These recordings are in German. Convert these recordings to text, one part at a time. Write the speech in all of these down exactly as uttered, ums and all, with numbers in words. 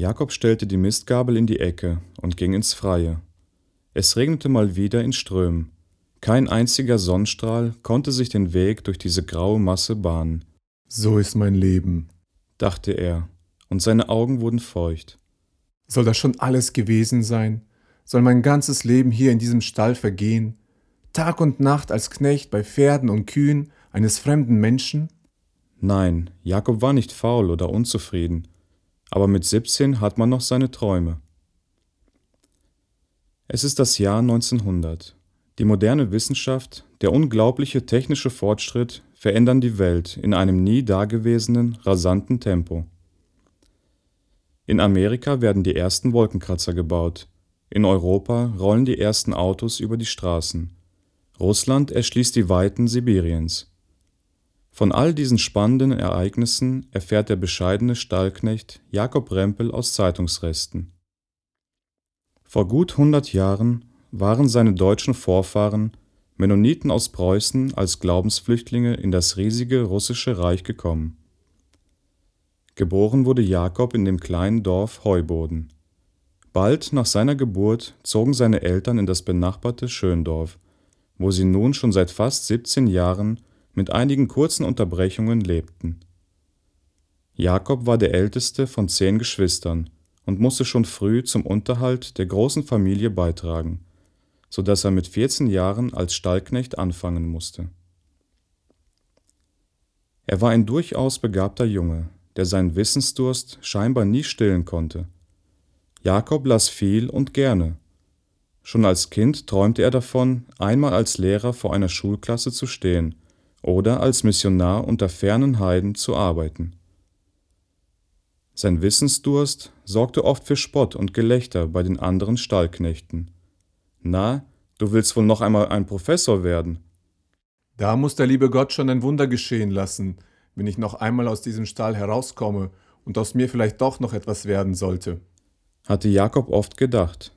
Jakob stellte die Mistgabel in die Ecke und ging ins Freie. Es regnete mal wieder in Strömen. Kein einziger Sonnenstrahl konnte sich den Weg durch diese graue Masse bahnen. So ist mein Leben, dachte er, und seine Augen wurden feucht. Soll das schon alles gewesen sein? Soll mein ganzes Leben hier in diesem Stall vergehen? Tag und Nacht als Knecht bei Pferden und Kühen eines fremden Menschen? Nein, Jakob war nicht faul oder unzufrieden, aber mit siebzehn hat man noch seine Träume. Es ist das Jahr neunzehnhundert. Die moderne Wissenschaft, der unglaubliche technische Fortschritt verändern die Welt in einem nie dagewesenen, rasanten Tempo. In Amerika werden die ersten Wolkenkratzer gebaut. In Europa rollen die ersten Autos über die Straßen. Russland erschließt die Weiten Sibiriens. Von all diesen spannenden Ereignissen erfährt der bescheidene Stallknecht Jakob Rempel aus Zeitungsresten. Vor gut hundert Jahren waren seine deutschen Vorfahren, Mennoniten aus Preußen, als Glaubensflüchtlinge in das riesige russische Reich gekommen. Geboren wurde Jakob in dem kleinen Dorf Heuboden. Bald nach seiner Geburt zogen seine Eltern in das benachbarte Schöndorf, wo sie nun schon seit fast siebzehn Jahren mit einigen kurzen Unterbrechungen lebten. Jakob war der älteste von zehn Geschwistern und musste schon früh zum Unterhalt der großen Familie beitragen, so dass er mit vierzehn Jahren als Stallknecht anfangen musste. Er war ein durchaus begabter Junge, der seinen Wissensdurst scheinbar nie stillen konnte. Jakob las viel und gerne. Schon als Kind träumte er davon, einmal als Lehrer vor einer Schulklasse zu stehen oder als Missionar unter fernen Heiden zu arbeiten. Sein Wissensdurst sorgte oft für Spott und Gelächter bei den anderen Stallknechten. »Na, du willst wohl noch einmal ein Professor werden?« Da muss der liebe Gott schon ein Wunder geschehen lassen, wenn ich noch einmal aus diesem Stall herauskomme und aus mir vielleicht doch noch etwas werden sollte, hatte Jakob oft gedacht.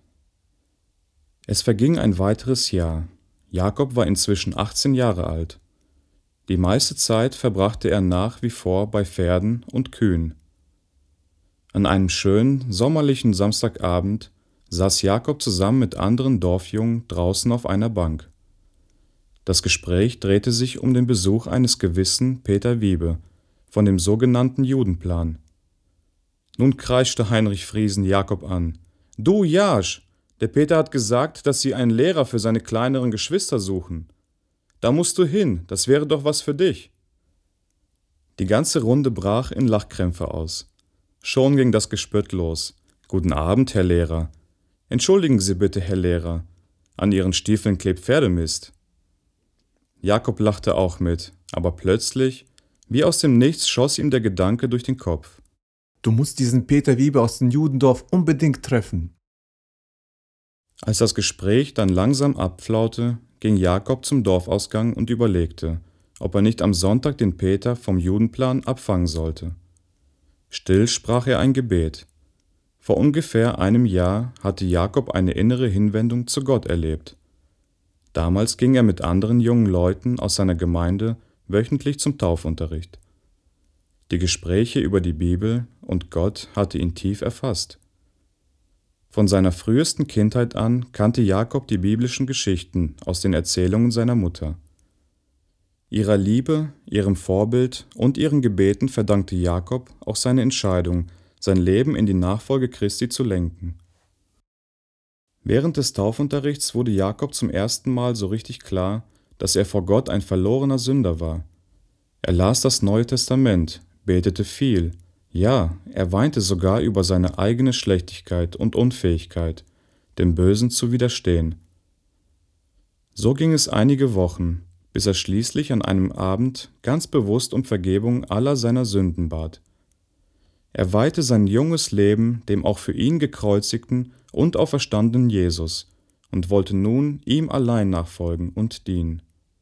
Es verging ein weiteres Jahr. Jakob war inzwischen achtzehn Jahre alt. Die meiste Zeit verbrachte er nach wie vor bei Pferden und Kühen. An einem schönen, sommerlichen Samstagabend saß Jakob zusammen mit anderen Dorfjungen draußen auf einer Bank. Das Gespräch drehte sich um den Besuch eines gewissen Peter Wiebe von dem sogenannten Judenplan. Nun kreischte Heinrich Friesen Jakob an. »Du Jasch, der Peter hat gesagt, dass sie einen Lehrer für seine kleineren Geschwister suchen. Da musst du hin, das wäre doch was für dich.« Die ganze Runde brach in Lachkrämpfe aus. Schon ging das Gespött los. »Guten Abend, Herr Lehrer. Entschuldigen Sie bitte, Herr Lehrer. An Ihren Stiefeln klebt Pferdemist.« Jakob lachte auch mit, aber plötzlich, wie aus dem Nichts, schoss ihm der Gedanke durch den Kopf. »Du musst diesen Peter Wiebe aus dem Judendorf unbedingt treffen.« Als das Gespräch dann langsam abflaute, ging Jakob zum Dorfausgang und überlegte, ob er nicht am Sonntag den Peter vom Judenplan abfangen sollte. Still sprach er ein Gebet. Vor ungefähr einem Jahr hatte Jakob eine innere Hinwendung zu Gott erlebt. Damals ging er mit anderen jungen Leuten aus seiner Gemeinde wöchentlich zum Taufunterricht. Die Gespräche über die Bibel und Gott hatte ihn tief erfasst. Von seiner frühesten Kindheit an kannte Jakob die biblischen Geschichten aus den Erzählungen seiner Mutter. Ihrer Liebe, ihrem Vorbild und ihren Gebeten verdankte Jakob auch seine Entscheidung, sein Leben in die Nachfolge Christi zu lenken. Während des Taufunterrichts wurde Jakob zum ersten Mal so richtig klar, dass er vor Gott ein verlorener Sünder war. Er las das Neue Testament, betete viel, ja, er weinte sogar über seine eigene Schlechtigkeit und Unfähigkeit, dem Bösen zu widerstehen. So ging es einige Wochen, bis er schließlich an einem Abend ganz bewusst um Vergebung aller seiner Sünden bat. Er weihte sein junges Leben dem auch für ihn gekreuzigten und auferstandenen Jesus und wollte nun ihm allein nachfolgen und dienen.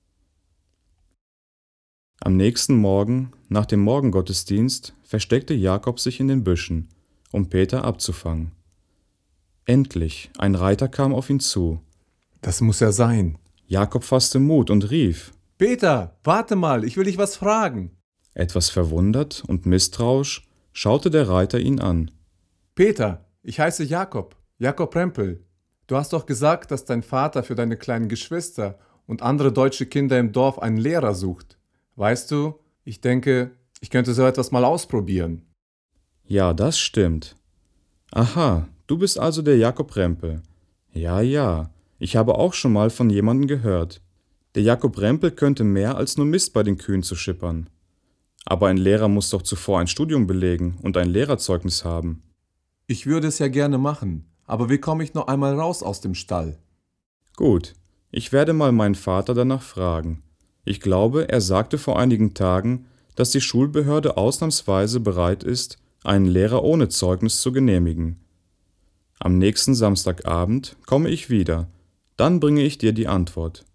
Am nächsten Morgen, nach dem Morgengottesdienst, versteckte Jakob sich in den Büschen, um Peter abzufangen. Endlich, ein Reiter kam auf ihn zu. »Das muss er sein.« Jakob fasste Mut und rief: »Peter, warte mal, ich will dich was fragen.« Etwas verwundert und misstrauisch schaute der Reiter ihn an. Peter, ich heiße Jakob, Jakob Rempel. Du hast doch gesagt, dass dein Vater für deine kleinen Geschwister und andere deutsche Kinder im Dorf einen Lehrer sucht. Weißt du, ich denke, ich könnte so etwas mal ausprobieren. Ja, das stimmt. Aha, du bist also der Jakob Rempel. Ja, ja, ich habe auch schon mal von jemandem gehört. Der Jakob Rempel könnte mehr als nur Mist bei den Kühen zu schippern. Aber ein Lehrer muss doch zuvor ein Studium belegen und ein Lehrerzeugnis haben. Ich würde es ja gerne machen, aber wie komme ich noch einmal raus aus dem Stall? Gut, ich werde mal meinen Vater danach fragen. Ich glaube, er sagte vor einigen Tagen, dass die Schulbehörde ausnahmsweise bereit ist, einen Lehrer ohne Zeugnis zu genehmigen. Am nächsten Samstagabend komme ich wieder, dann bringe ich dir die Antwort.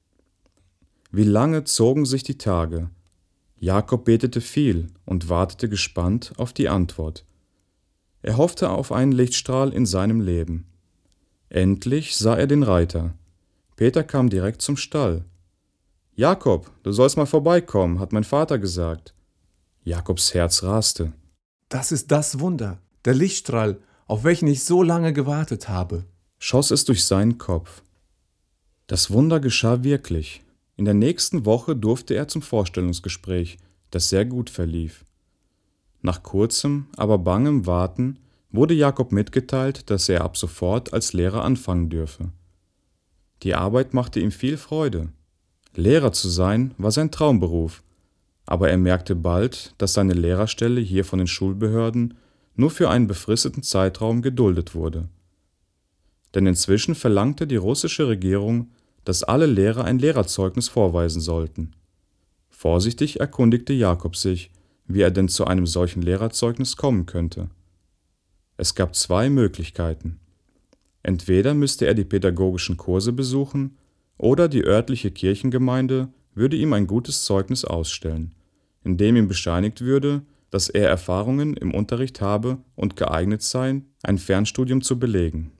Wie lange zogen sich die Tage? Jakob betete viel und wartete gespannt auf die Antwort. Er hoffte auf einen Lichtstrahl in seinem Leben. Endlich sah er den Reiter. Peter kam direkt zum Stall. »Jakob, du sollst mal vorbeikommen«, hat mein Vater gesagt. Jakobs Herz raste. Das ist das Wunder, der Lichtstrahl, auf welchen ich so lange gewartet habe, schoss es durch seinen Kopf. Das Wunder geschah wirklich. In der nächsten Woche durfte er zum Vorstellungsgespräch, das sehr gut verlief. Nach kurzem, aber bangem Warten wurde Jakob mitgeteilt, dass er ab sofort als Lehrer anfangen dürfe. Die Arbeit machte ihm viel Freude. Lehrer zu sein war sein Traumberuf, aber er merkte bald, dass seine Lehrerstelle hier von den Schulbehörden nur für einen befristeten Zeitraum geduldet wurde. Denn inzwischen verlangte die russische Regierung, dass alle Lehrer ein Lehrerzeugnis vorweisen sollten. Vorsichtig erkundigte Jakob sich, wie er denn zu einem solchen Lehrerzeugnis kommen könnte. Es gab zwei Möglichkeiten. Entweder müsste er die pädagogischen Kurse besuchen, oder die örtliche Kirchengemeinde würde ihm ein gutes Zeugnis ausstellen, in dem ihm bescheinigt würde, dass er Erfahrungen im Unterricht habe und geeignet sei, ein Fernstudium zu belegen.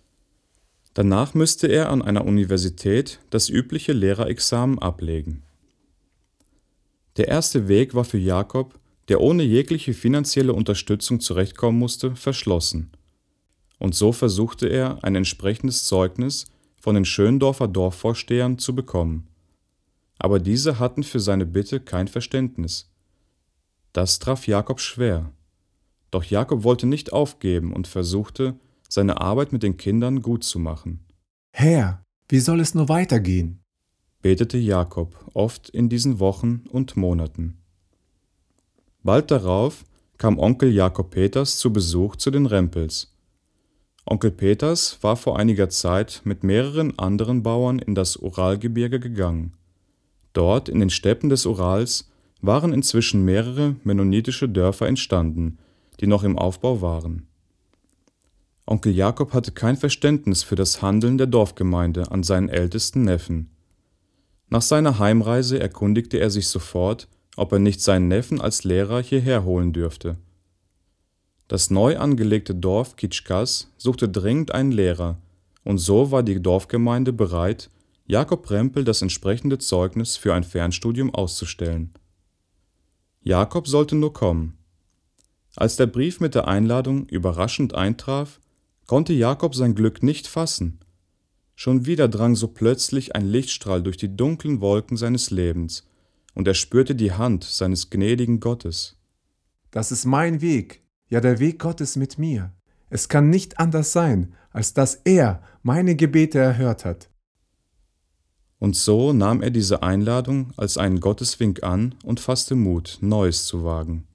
Danach müsste er an einer Universität das übliche Lehrerexamen ablegen. Der erste Weg war für Jakob, der ohne jegliche finanzielle Unterstützung zurechtkommen musste, verschlossen. Und so versuchte er, ein entsprechendes Zeugnis von den Schöndorfer Dorfvorstehern zu bekommen. Aber diese hatten für seine Bitte kein Verständnis. Das traf Jakob schwer. Doch Jakob wollte nicht aufgeben und versuchte, seine Arbeit mit den Kindern gut zu machen. Herr, wie soll es nur weitergehen? Betete Jakob oft in diesen Wochen und Monaten. Bald darauf kam Onkel Jakob Peters zu Besuch zu den Rempels. Onkel Peters war vor einiger Zeit mit mehreren anderen Bauern in das Uralgebirge gegangen. Dort, in den Steppen des Urals, waren inzwischen mehrere mennonitische Dörfer entstanden, die noch im Aufbau waren. Onkel Jakob hatte kein Verständnis für das Handeln der Dorfgemeinde an seinen ältesten Neffen. Nach seiner Heimreise erkundigte er sich sofort, ob er nicht seinen Neffen als Lehrer hierher holen dürfte. Das neu angelegte Dorf Kitschkas suchte dringend einen Lehrer, und so war die Dorfgemeinde bereit, Jakob Rempel das entsprechende Zeugnis für ein Fernstudium auszustellen. Jakob sollte nur kommen. Als der Brief mit der Einladung überraschend eintraf, konnte Jakob sein Glück nicht fassen. Schon wieder drang so plötzlich ein Lichtstrahl durch die dunklen Wolken seines Lebens, und er spürte die Hand seines gnädigen Gottes. Das ist mein Weg, ja der Weg Gottes mit mir. Es kann nicht anders sein, als dass er meine Gebete erhört hat. Und so nahm er diese Einladung als einen Gotteswink an und fasste Mut, Neues zu wagen.